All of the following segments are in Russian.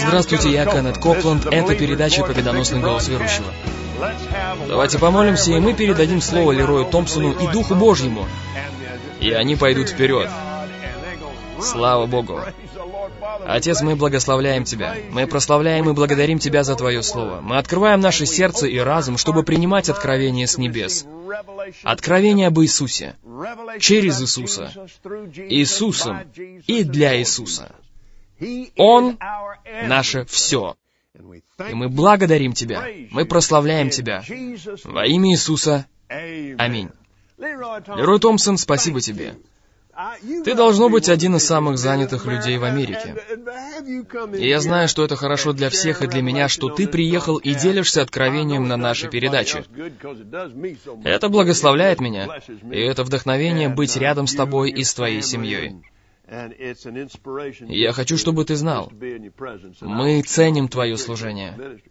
Здравствуйте, я Кеннет Копланд. Это передача «Победоносный голос верующего». Давайте помолимся, и мы передадим слово Лерою Томпсону и Духу Божьему. И они пойдут вперед. Слава Богу. Отец, мы благословляем Тебя. Мы прославляем и благодарим Тебя за Твое Слово. Мы открываем наше сердце и разум, чтобы принимать откровение с небес. Откровение об Иисусе. Через Иисуса. Иисусом и для Иисуса. Он — наше все. И мы благодарим Тебя. Мы прославляем Тебя. Во имя Иисуса. Аминь. Лерой Томпсон, спасибо тебе. Ты, должно быть, один из самых занятых людей в Америке. И я знаю, что это хорошо для всех и для меня, что ты приехал и делишься откровением на нашей передаче. Это благословляет меня, и это вдохновение быть рядом с тобой и с твоей семьей. И я хочу, чтобы ты знал, мы ценим твое служение.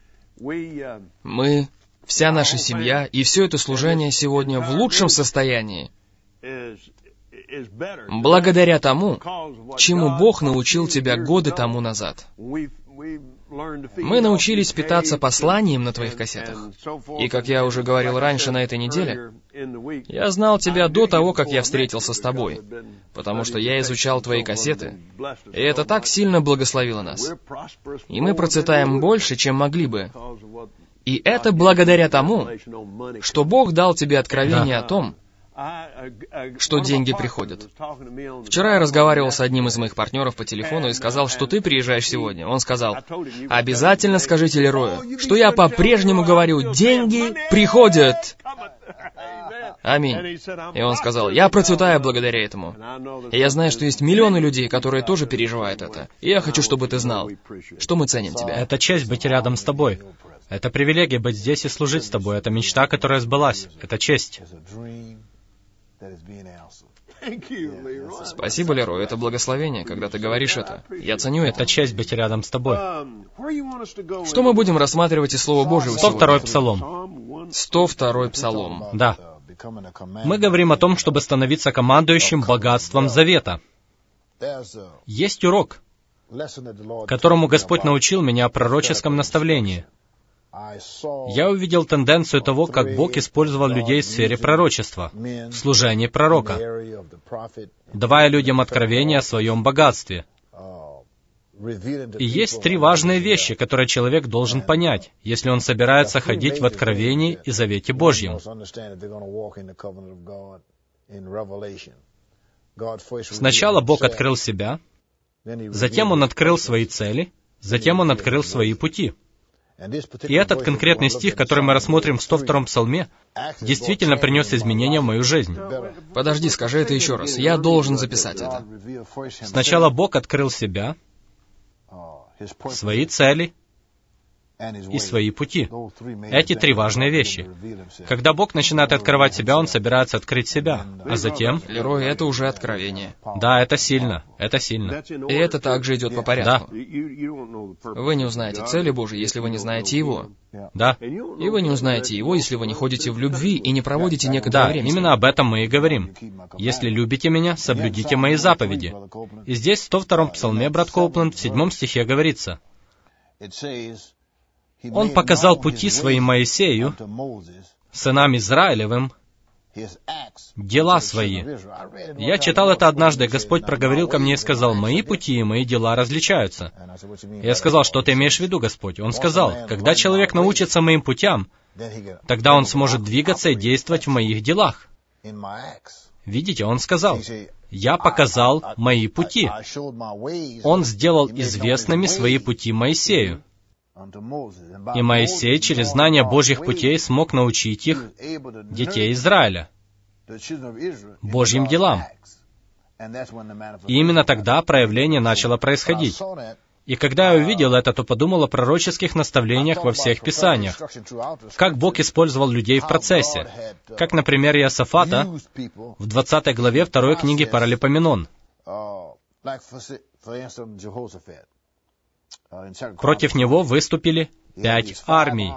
Мы, вся наша семья, и все это служение сегодня в лучшем состоянии, благодаря тому, чему Бог научил тебя годы тому назад. Мы научились питаться посланием на твоих кассетах. И, как я уже говорил раньше на этой неделе, я знал тебя до того, как я встретился с тобой, потому что я изучал твои кассеты, и это так сильно благословило нас. И мы процветаем больше, чем могли бы. И это благодаря тому, что Бог дал тебе откровение о том, что деньги приходят. Вчера я разговаривал с одним из моих партнеров по телефону и сказал, что ты приезжаешь сегодня. Он сказал: обязательно скажите Лерою, что я по-прежнему говорю, деньги приходят. Аминь. И он сказал: я процветаю благодаря этому. И я знаю, что есть миллионы людей, которые тоже переживают это. И я хочу, чтобы ты знал, что мы ценим тебя. Это честь быть рядом с тобой. Это привилегия быть здесь и служить с тобой. Это мечта, которая сбылась. Это честь. Спасибо, Лерой, это благословение, когда ты говоришь это. Я ценю это. Это честь быть рядом с тобой. Что мы будем рассматривать из Слова Божьего сегодня? 102-й Псалом. 102-й Псалом. Да. Мы говорим о том, чтобы становиться командующим богатством завета. Есть урок, которому Господь научил меня о пророческом наставлении. Я увидел тенденцию того, как Бог использовал людей в сфере пророчества, в служении пророка, давая людям откровение о своем богатстве. И есть три важные вещи, которые человек должен понять, если он собирается ходить в откровении и завете Божьем. Сначала Бог открыл себя, затем Он открыл свои цели, затем Он открыл свои пути. И этот конкретный стих, который мы рассмотрим в 102-м Псалме, действительно принес изменения в мою жизнь. Подожди, скажи это еще раз. Я должен записать это. Сначала Бог открыл себя, свои цели и свои пути. Эти три важные вещи. Когда Бог начинает открывать себя, Он собирается открыть себя. А затем... Лерой, это уже откровение. Да, это сильно. Это сильно. И это также идет по порядку. Да. Вы не узнаете цели Божьей, если вы не знаете Его. Да. И вы не узнаете Его, если вы не ходите в любви и не проводите некоторое время. Да, именно об этом мы и говорим. «Если любите Меня, соблюдите Мои заповеди». И здесь, в 102-м Псалме, брат Коупленд, в 7 стихе говорится: «Он показал пути свои Моисею, сынам Израилевым, дела свои». Я читал это однажды, Господь проговорил ко мне и сказал: «Мои пути и мои дела различаются». Я сказал: «Что ты имеешь в виду, Господь?» Он сказал: «Когда человек научится моим путям, тогда он сможет двигаться и действовать в моих делах». Видите, он сказал: «Я показал мои пути». Он сделал известными свои пути Моисею. И Моисей через знание Божьих путей смог научить их, детей Израиля, Божьим делам. И именно тогда проявление начало происходить. И когда я увидел это, то подумал о пророческих наставлениях во всех Писаниях, как Бог использовал людей в процессе, как, например, Иосафата в 20 главе 2 книги Паралипоменон. Против него выступили 5 армий.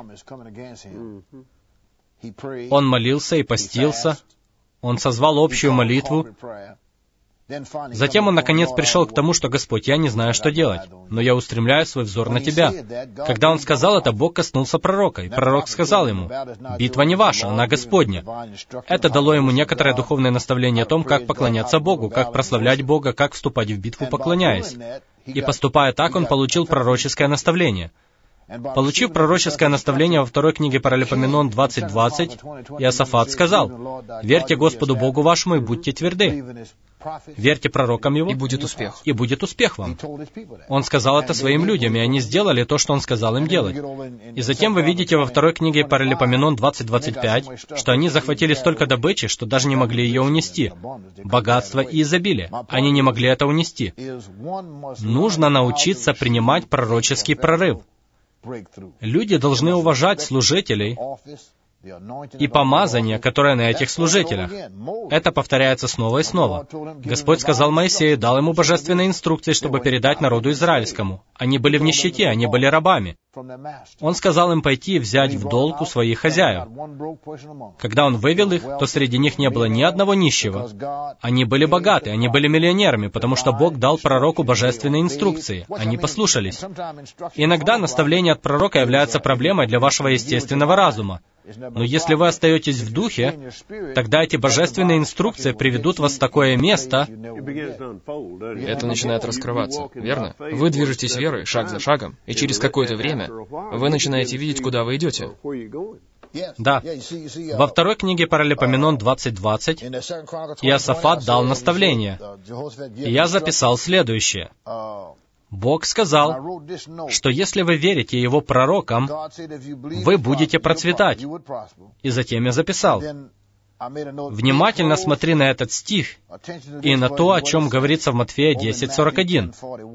Он молился и постился, он созвал общую молитву, Затем он, наконец, пришел к тому, что, «Господь, я не знаю, что делать, но я устремляю свой взор на Тебя». Когда он сказал это, Бог коснулся пророка, и пророк сказал ему: «Битва не ваша, она Господня». Это дало ему некоторое духовное наставление о том, как поклоняться Богу, как прославлять Бога, как вступать в битву, поклоняясь. И поступая так, он получил пророческое наставление. Получив пророческое наставление во второй книге Паралипоменон 20:20, Иосафат сказал: «Верьте Господу Богу вашему и будьте тверды». Верьте пророкам его, и будет успех. И будет успех вам. Он сказал это своим людям, и они сделали то, что он сказал им делать. И затем вы видите во второй книге Паралипоменон 20:25, что они захватили столько добычи, что даже не могли ее унести. Богатство и изобилие. Они не могли это унести. Нужно научиться принимать пророческий прорыв. Люди должны уважать служителей и помазание, которое на этих служителях. Это повторяется снова и снова. Господь сказал Моисею, дал ему божественные инструкции, чтобы передать народу израильскому. Они были в нищете, они были рабами. Он сказал им пойти и взять в долг у своих хозяев. Когда он вывел их, то среди них не было ни одного нищего. Они были богаты, они были миллионерами, потому что Бог дал пророку божественные инструкции. Они послушались. Иногда наставление от пророка является проблемой для вашего естественного разума. Но если вы остаетесь в духе, тогда эти божественные инструкции приведут вас в такое место. Это начинает раскрываться, верно? Вы движетесь верой, шаг за шагом, и через какое-то время вы начинаете видеть, куда вы идете. Да. Во второй книге Паралипоменон 20:20 Иосафат дал наставление. И я записал следующее. Бог сказал, что если вы верите Его пророкам, вы будете процветать. И затем я записал: внимательно смотри на этот стих и на то, о чем говорится в Матфея 10:41.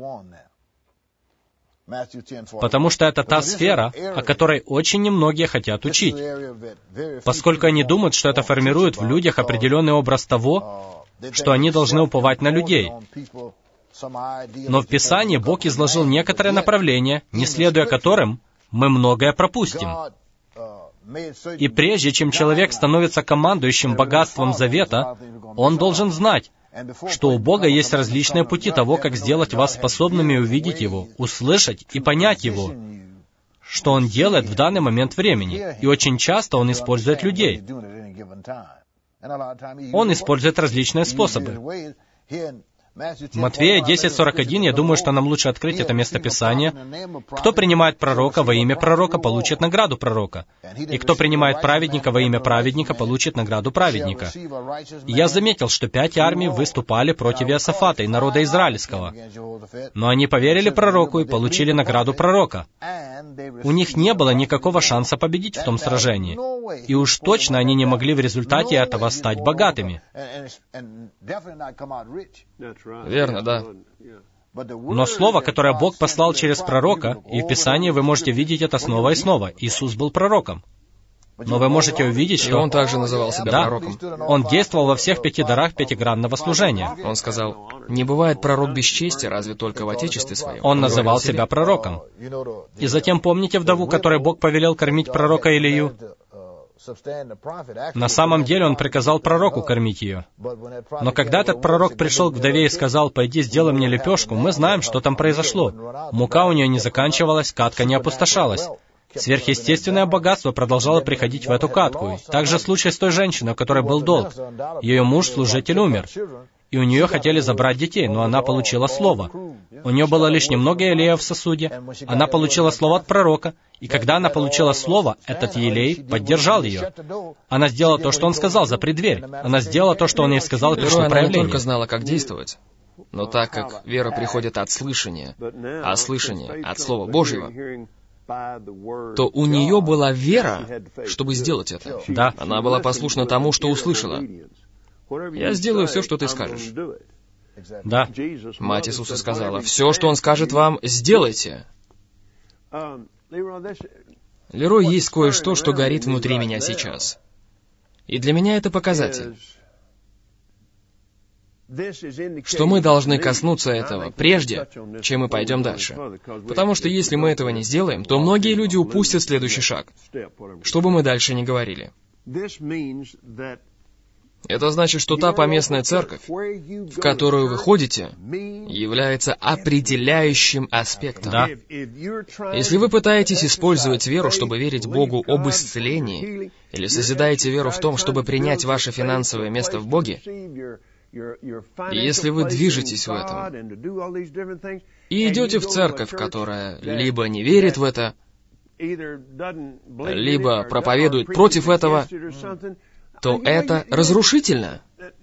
Потому что это та сфера, о которой очень немногие хотят учить, поскольку они думают, что это формирует в людях определенный образ того, что они должны уповать на людей. Но в Писании Бог изложил некоторые направления, не следуя которым мы многое пропустим. И прежде чем человек становится командующим богатством завета, он должен знать, что у Бога есть различные пути того, как сделать вас способными увидеть Его, услышать и понять Его, что Он делает в данный момент времени. И очень часто Он использует людей. Он использует различные способы. Матфея 10:41, я думаю, что нам лучше открыть это местописание. «Кто принимает пророка во имя пророка, получит награду пророка. И кто принимает праведника во имя праведника, получит награду праведника». И я заметил, что 5 армий выступали против Иосафата и народа израильского. Но они поверили пророку и получили награду пророка. У них не было никакого шанса победить в том сражении. И уж точно они не могли в результате этого стать богатыми. Верно, да. Но слово, которое Бог послал через пророка, и в Писании вы можете видеть это снова и снова. Иисус был пророком. Но вы можете увидеть, что... И Он также называл себя пророком. Он действовал во всех 5 дарах пятигранного служения. Он сказал: «Не бывает пророк без чести, разве только в Отечестве Своем». Он называл себя пророком. И затем помните вдову, которой Бог повелел кормить пророка Илию? На самом деле он приказал пророку кормить ее. Но когда этот пророк пришел к вдове и сказал: «Пойди, сделай мне лепешку», мы знаем, что там произошло. Мука у нее не заканчивалась, катка не опустошалась. Сверхъестественное богатство продолжало приходить в эту катку. Также случай с той женщиной, у которой был долг. Ее муж-служитель умер, и у нее хотели забрать детей, но она получила слово. У нее было лишь немного елея в сосуде. Она получила слово от пророка, и когда она получила слово, этот елей поддержал ее. Она сделала то, что он сказал, запри дверь. Она сделала то, что он ей сказал, и пришло проявление. Она не только знала, как действовать, но так как вера приходит от слышания, а слышание от Слова Божьего, то у нее была вера, чтобы сделать это. Да. Она была послушна тому, что услышала. «Я сделаю все, что ты скажешь». Да. Мать Иисуса сказала: «Все, что Он скажет вам, сделайте». Лерой, есть кое-что, что горит внутри меня сейчас. И для меня это показатель, что мы должны коснуться этого, прежде чем мы пойдем дальше. Потому что если мы этого не сделаем, то многие люди упустят следующий шаг, что бы мы дальше ни говорили. Это значит, что та поместная церковь, в которую вы ходите, является определяющим аспектом. Да. Если вы пытаетесь использовать веру, чтобы верить Богу об исцелении, или созидаете веру в том, чтобы принять ваше финансовое место в Боге, и если вы движетесь в этом, и идете в церковь, которая либо не верит в это, либо проповедует против этого, то это разрушительно.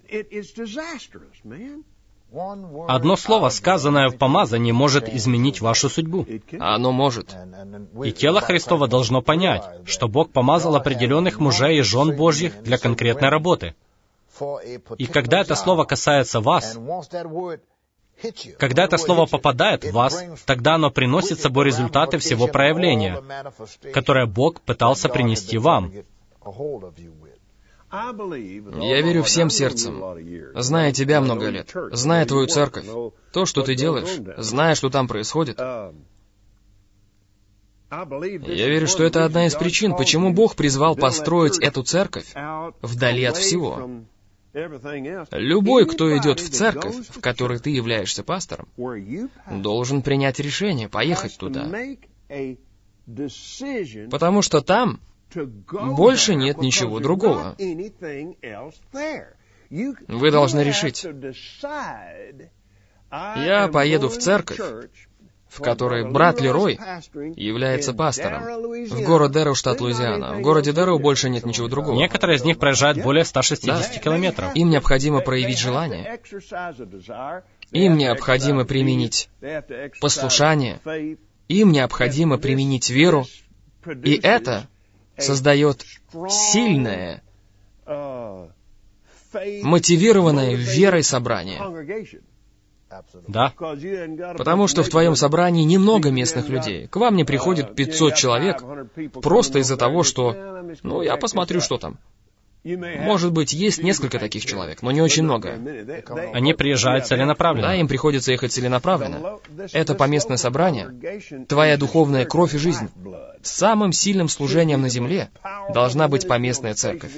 Одно слово, сказанное в помазании, может изменить вашу судьбу. Оно может. И тело Христово должно понять, что Бог помазал определенных мужей и жен Божьих для конкретной работы. И когда это слово касается вас, когда это слово попадает в вас, тогда оно приносит с собой результаты всего проявления, которое Бог пытался принести вам. Я верю всем сердцем, зная тебя много лет, зная твою церковь, то, что ты делаешь, зная, что там происходит. Я верю, что это одна из причин, почему Бог призвал построить эту церковь вдали от всего. Любой, кто идет в церковь, в которой ты являешься пастором, должен принять решение поехать туда. Потому что там больше нет ничего другого. Вы должны решить: я поеду в церковь, в которой брат Лерой является пастором, в город Дэроу, штат Луизиана. В городе Дэроу больше нет ничего другого. Некоторые из них проезжают более 160 километров. Им необходимо проявить желание. Им необходимо применить послушание. Им необходимо применить веру. И это создает сильное, мотивированное верой собрание. Да. Потому что в твоем собрании немного местных людей. К вам не приходит 500 человек просто из-за того, что, я посмотрю, что там. Может быть, есть несколько таких человек, но не очень много. Они приезжают целенаправленно. Да, им приходится ехать целенаправленно. Это поместное собрание, твоя духовная кровь и жизнь. Самым сильным служением на земле должна быть поместная церковь.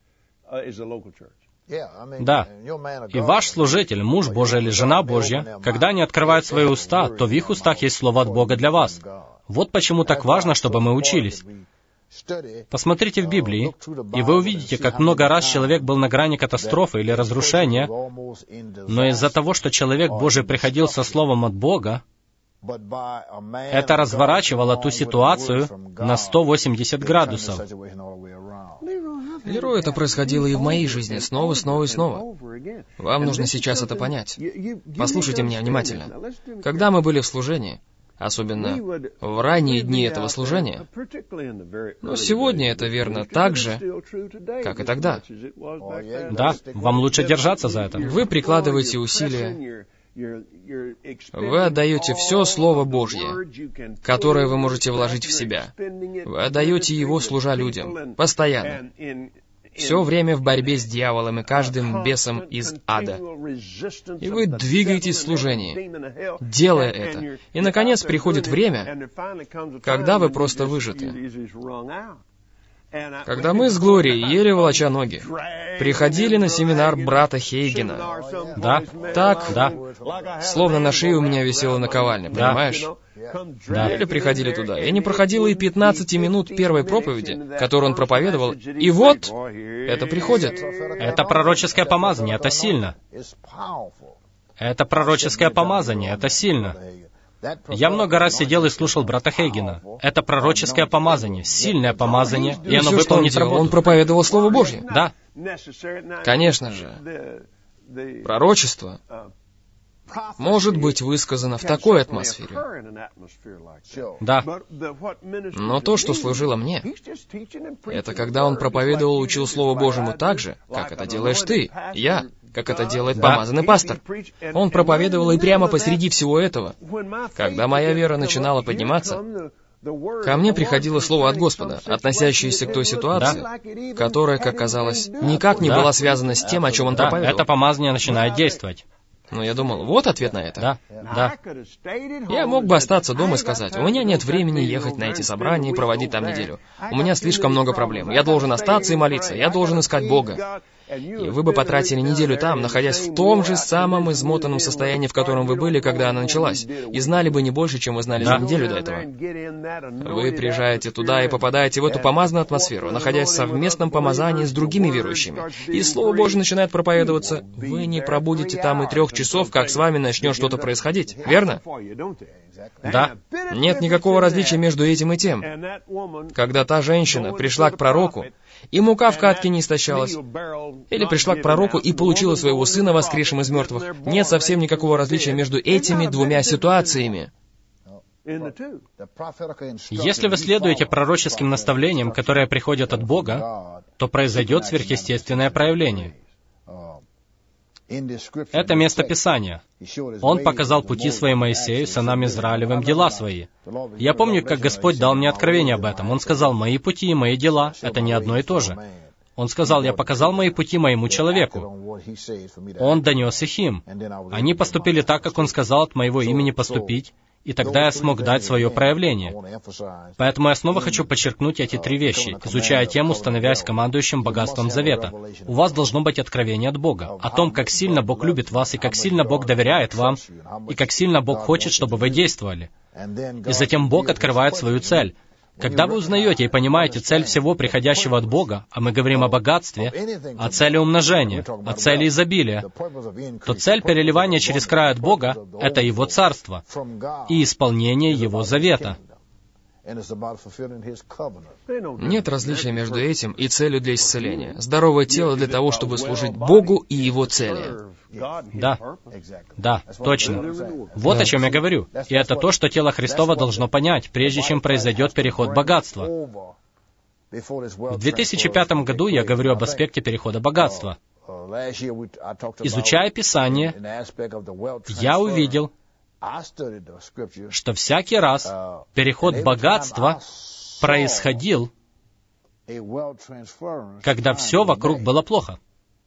Да. И ваш служитель, муж Божий или жена Божья, когда они открывают свои уста, то в их устах есть слово от Бога для вас. Вот почему так важно, чтобы мы учились. Посмотрите в Библии, и вы увидите, как много раз человек был на грани катастрофы или разрушения, но из-за того, что человек Божий приходил со словом от Бога, это разворачивало ту ситуацию на 180 градусов. Лерой, это происходило и в моей жизни снова и снова. Вам нужно сейчас это понять. Послушайте меня внимательно. Когда мы были в служении, особенно в ранние дни этого служения, но сегодня это верно так же, как и тогда. Да, вам лучше держаться за это. Вы прикладываете усилия, вы отдаете все Слово Божье, которое вы можете вложить в себя. Вы отдаете его, служа людям, постоянно. Все время в борьбе с дьяволом и каждым бесом из ада. И вы двигаетесь в служении, делая это. И, наконец, приходит время, когда вы просто выжаты. Когда мы с Глорией, еле волоча ноги, приходили на семинар брата Хейгена. Да. Так, Да. Словно на шее у меня висела наковальня, понимаешь? Да. Еле приходили туда. И не проходило и 15 минут первой проповеди, которую он проповедовал, и вот это приходит. Это пророческое помазание, это сильно. Это пророческое помазание, это сильно. Я много раз сидел и слушал брата Хейгена. Это пророческое помазание, сильное помазание, и оно все, что он выполнит делал, работу. он проповедовал Слово Божье. Да. Конечно же, пророчество может быть высказано в такой атмосфере. Да. Но то, что служило мне, это когда он проповедовал и учил Слову Божьему так же, как это делаешь ты, я, как это делает помазанный пастор. Он проповедовал и прямо посреди всего этого. Когда моя вера начинала подниматься, ко мне приходило слово от Господа, относящееся к той ситуации, которая, как казалось, никак не была связана с тем, о чем он проповедовал. Это помазание начинает действовать. Но я думал, вот ответ на это. Да, да. Я мог бы остаться дома и сказать, у меня нет времени ехать на эти собрания и проводить там неделю. У меня слишком много проблем. Я должен остаться и молиться. Я должен искать Бога. и вы бы потратили неделю там, находясь в том же самом измотанном состоянии, в котором вы были, когда она началась, и знали бы не больше, чем вы знали за неделю до этого. Вы приезжаете туда и попадаете в эту помазанную атмосферу, находясь в совместном помазании с другими верующими, и Слово Божье начинает проповедоваться. Вы не пробудете там и 3 часов, как с вами начнет что-то происходить, верно? Да. Нет никакого различия между этим и тем. Когда та женщина пришла к пророку, и мука в катке не истощалась, или пришла к пророку и получила своего сына воскресшим из мертвых, нет совсем никакого различия между этими 2 ситуациями. Если вы следуете пророческим наставлениям, которые приходят от Бога, то произойдет сверхъестественное проявление. Это место Писания. Он показал пути свои Моисею, сынам Израилевым, дела свои. Я помню, как Господь дал мне откровение об этом. Он сказал, мои пути и мои дела — это не одно и то же. Он сказал, я показал мои пути моему человеку. Он донес их им. Они поступили так, как Он сказал от моего имени поступить, и тогда я смог дать свое проявление. Поэтому я снова хочу подчеркнуть эти 3 вещи, изучая тему, становясь командующим богатством завета. У вас должно быть откровение от Бога о том, как сильно Бог любит вас, и как сильно Бог доверяет вам, и как сильно Бог хочет, чтобы вы действовали. И затем Бог открывает свою цель. Когда вы узнаете и понимаете цель всего приходящего от Бога, а мы говорим о богатстве, о цели умножения, о цели изобилия, то цель переливания через край от Бога — это Его Царство и исполнение Его завета. Нет различия между этим и целью для исцеления. Здоровое тело для того, чтобы служить Богу и Его цели. Да, точно. Вот о чем я говорю. И это то, что тело Христово должно понять, прежде чем произойдет переход богатства. В 2005 году я говорю об аспекте перехода богатства. Изучая Писание, я увидел, что всякий раз переход богатства происходил, когда все вокруг было плохо.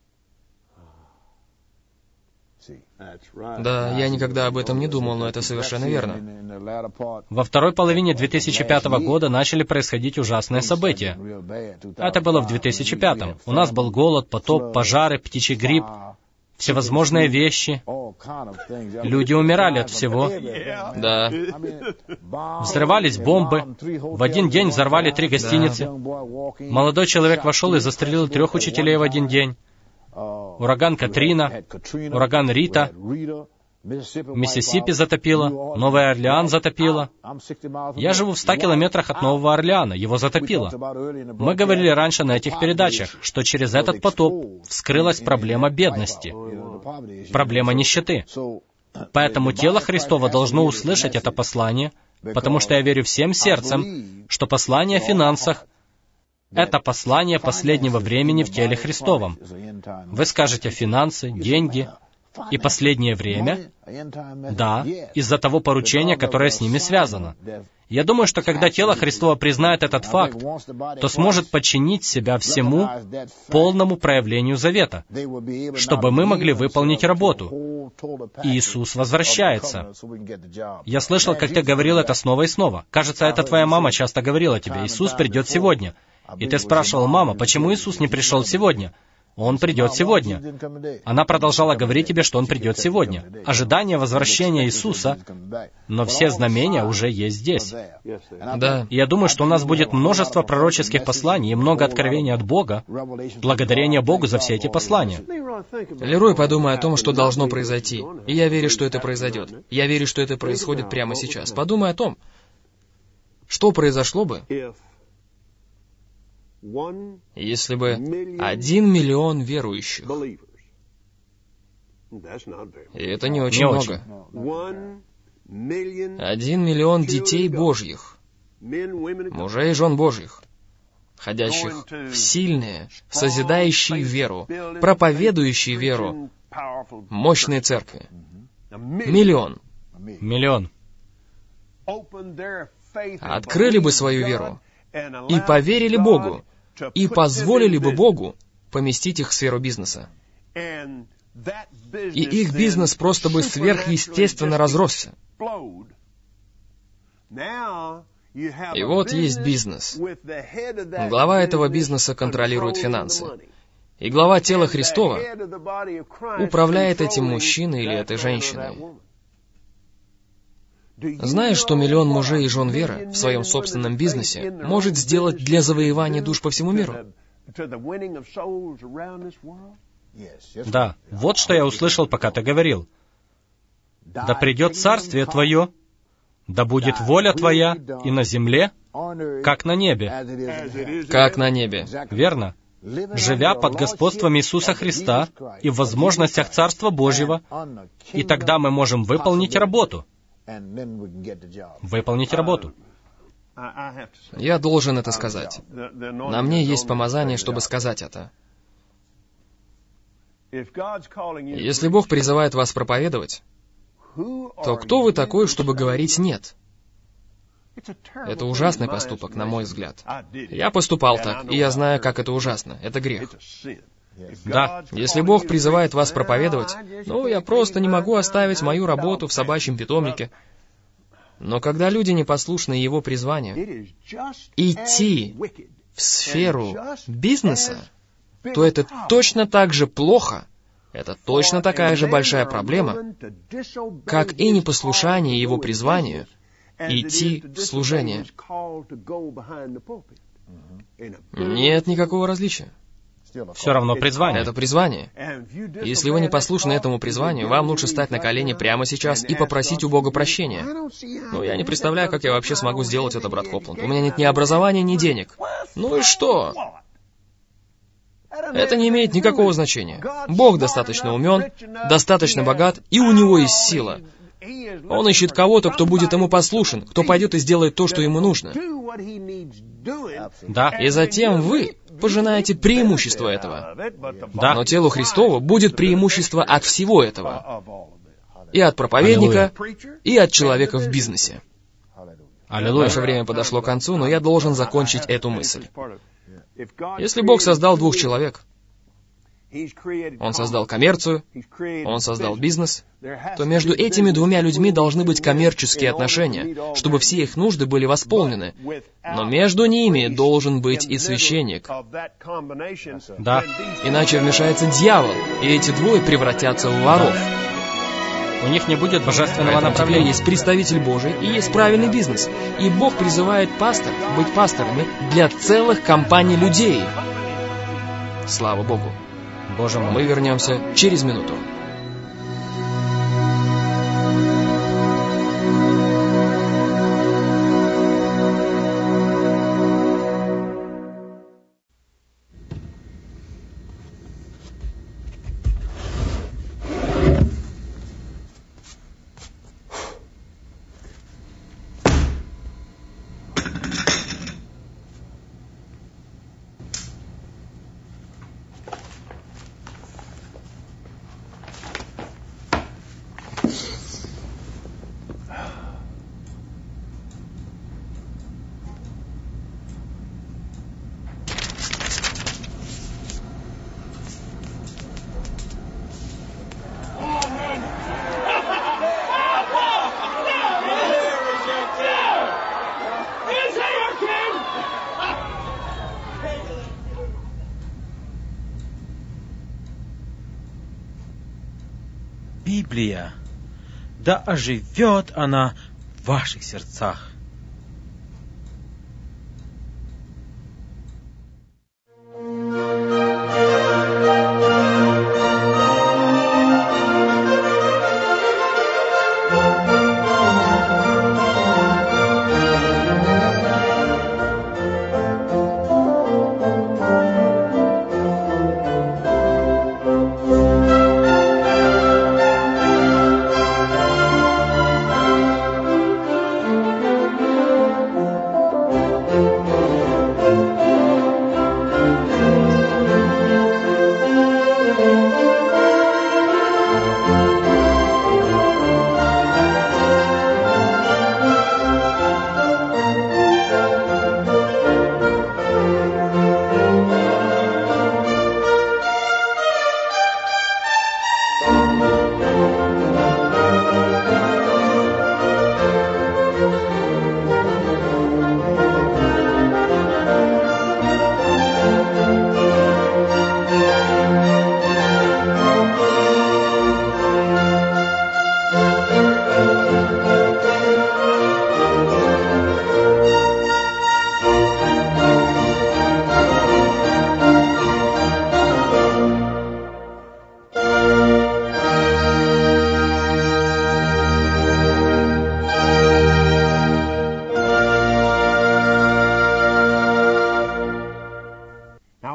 Да, я никогда об этом не думал, но это совершенно верно. Во второй половине 2005 года начали происходить ужасные события. Это было в 2005. У нас был голод, потоп, пожары, птичий грипп, всевозможные вещи. Люди умирали от всего. Да. Взрывались бомбы. В один день взорвали 3 гостиницы. Молодой человек вошел и застрелил 3 учителей в один день. Ураган Катрина, ураган Рита, Миссисипи затопило, Новый Орлеан затопило. Я живу в 100 километрах от Нового Орлеана, его затопило. Мы говорили раньше на этих передачах, что через этот потоп вскрылась проблема бедности, проблема нищеты. Поэтому тело Христово должно услышать это послание, потому что я верю всем сердцем, что послание о финансах — это послание последнего времени в теле Христовом. Вы скажете финансы, деньги и последнее время? Да, из-за того поручения, которое с ними связано. Я думаю, что когда тело Христово признает этот факт, то сможет подчинить себя всему полному проявлению завета, чтобы мы могли выполнить работу. Иисус возвращается. Я слышал, как ты говорил это снова и снова. Кажется, это твоя мама часто говорила тебе: «Иисус придет сегодня». И ты спрашивал: «Мама, почему Иисус не пришел сегодня?» Он придет сегодня. Она продолжала говорить тебе, что Он придет сегодня. Ожидание возвращения Иисуса, но все знамения уже есть здесь. Да. И я думаю, что у нас будет множество пророческих посланий и много откровений от Бога, благодарение Богу за все эти послания. Лерой, подумай о том, что должно произойти. И я верю, что это произойдет. Я верю, что это происходит прямо сейчас. Подумай о том, что произошло бы, если бы 1 миллион верующих, и это не очень много, 1 миллион детей Божьих, мужей и жен Божьих, ходящих в сильные, созидающие веру, проповедующие веру, мощные церкви. 1 миллион. Миллион. Открыли бы свою веру и поверили Богу, и позволили бы Богу поместить их в сферу бизнеса. И их бизнес просто бы сверхъестественно разросся. И вот есть бизнес. Глава этого бизнеса контролирует финансы. И глава тела Христова управляет этим мужчиной или этой женщиной. Знаешь, что миллион мужей и жен веры в своем собственном бизнесе может сделать для завоевания душ по всему миру? Да, вот что я услышал, пока ты говорил. «Да придет царствие Твое, да будет воля Твоя и на земле, как на небе». Как на небе. Верно. Живя под господством Иисуса Христа и в возможностях Царства Божьего, и тогда мы можем выполнить работу. Выполнить работу. Я должен это сказать. На мне есть помазание, чтобы сказать это. Если Бог призывает вас проповедовать, то кто вы такой, чтобы говорить «нет»? Это ужасный поступок, на мой взгляд. Я поступал так, и я знаю, как это ужасно. Это грех. Да. Если Бог призывает вас проповедовать, я просто не могу оставить мою работу в собачьем питомнике. Но когда люди непослушны Его призванию, идти в сферу бизнеса, то это точно так же плохо, это точно такая же большая проблема, как и непослушание Его призванию идти в служение. Нет никакого различия. Все равно призвание. Это призвание. Если вы не послушны этому призванию, вам лучше стать на колени прямо сейчас и попросить у Бога прощения. Я не представляю, как я вообще смогу сделать это, брат Копланд. У меня нет ни образования, ни денег. Ну и что? Это не имеет никакого значения. Бог достаточно умен, достаточно богат, и у Него есть сила. Он ищет кого-то, кто будет Ему послушен, кто пойдет и сделает то, что Ему нужно. Да. И затем вы пожинаете преимущество этого. Да. Но телу Христову будет преимущество от всего этого. И от проповедника, и от человека в бизнесе. Аллилуйя. Наше время подошло к концу, но я должен закончить эту мысль. Если Бог создал двух человек, Он создал коммерцию, Он создал бизнес, то между этими двумя людьми должны быть коммерческие отношения, чтобы все их нужды были восполнены. Но между ними должен быть и священник. Да. Иначе вмешается дьявол, и эти двое превратятся в воров. У них не будет божественного Поэтому теперь направления. есть представитель Божий и есть правильный бизнес. И Бог призывает пастор быть пасторами для целых компаний людей. Слава Богу. Боже мой. Мы вернемся через минуту. Библия, да оживет она в ваших сердцах.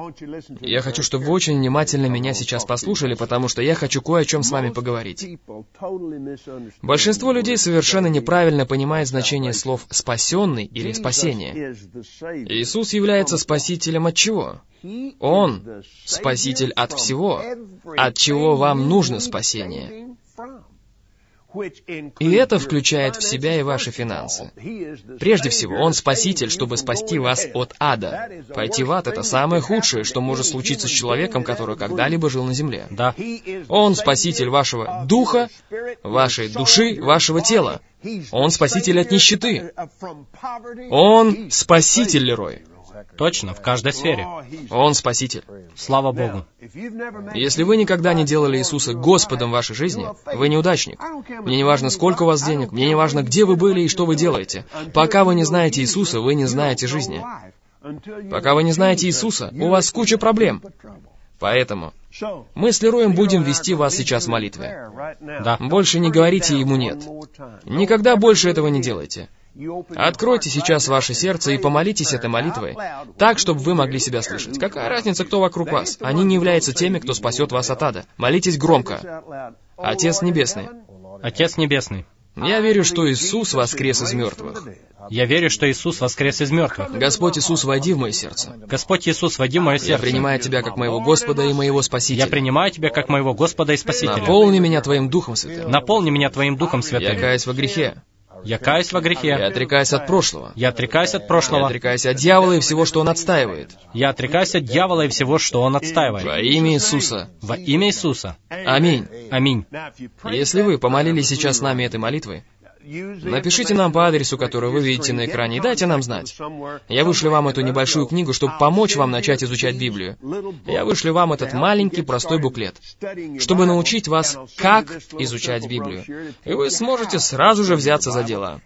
Я хочу, чтобы вы очень внимательно меня сейчас послушали, потому что я хочу кое о чем с вами поговорить. Большинство людей совершенно неправильно понимает значение слов «спасенный» или «спасение». Иисус является спасителем от чего? Он — спаситель от всего, от чего вам нужно спасение. И это включает в себя и ваши финансы. Прежде всего, Он спаситель, чтобы спасти вас от ада. Пойти в ад — это самое худшее, что может случиться с человеком, который когда-либо жил на земле. Да. Он спаситель вашего духа, вашей души, вашего тела. Он спаситель от нищеты. Он спаситель, Лерой. Точно, в каждой сфере. Он спаситель. Слава Богу. Если вы никогда не делали Иисуса Господом в вашей жизни, вы неудачник. Мне не важно, сколько у вас денег, мне не важно, где вы были и что вы делаете. Пока вы не знаете Иисуса, вы не знаете жизни. Пока вы не знаете Иисуса, у вас куча проблем. Поэтому мы с Лероем будем вести вас сейчас в молитве. Да. Больше не говорите Ему «нет». Никогда больше этого не делайте. Откройте сейчас ваше сердце и помолитесь этой молитвой, так, чтобы вы могли себя слышать. Какая разница, кто вокруг вас? Они не являются теми, кто спасет вас от ада. Молитесь громко. Отец Небесный. Отец Небесный. Я верю, что Иисус воскрес из мертвых. Я верю, что Иисус воскрес из мертвых. Господь Иисус, войди в мое сердце. Господь Иисус, войди в мое Я сердце. принимаю Тебя как моего Господа и моего Я Спасителя. принимаю Тебя как моего Господа и Спасителя. Наполни меня Твоим Духом Святым. Наполни меня Твоим Духом Святым. Я каюсь во грехе. Я каюсь во Я грехе. отрекаюсь от прошлого. Я отрекаюсь от Я прошлого. отрекаюсь от дьявола и всего, что он отстаивает. Я отрекаюсь от дьявола и всего, что он отстаивает. Во имя Иисуса. Во имя Иисуса. Аминь. Аминь. Если вы помолились сейчас с нами этой молитвой, напишите нам по адресу, который вы видите на экране, и дайте нам знать. Я вышлю вам эту небольшую книгу, чтобы помочь вам начать изучать Библию. Я вышлю вам этот маленький простой буклет, чтобы научить вас, как изучать Библию. И вы сможете сразу же взяться за дело.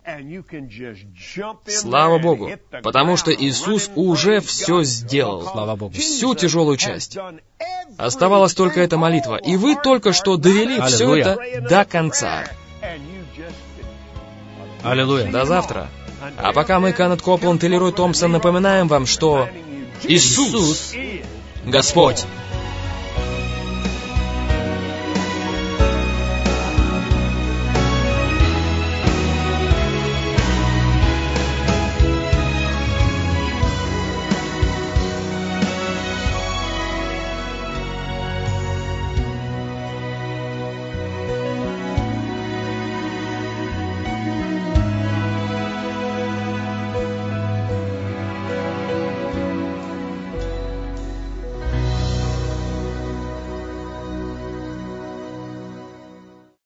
Слава Богу, потому что Иисус уже все сделал. Слава Богу. Всю тяжелую часть. Оставалась только эта молитва, и вы только что довели все Аллилуйя. это до конца. Аллилуйя. До завтра. А пока мы, Кеннет Копланд и Лерой Томпсон, напоминаем вам, что Иисус — Господь.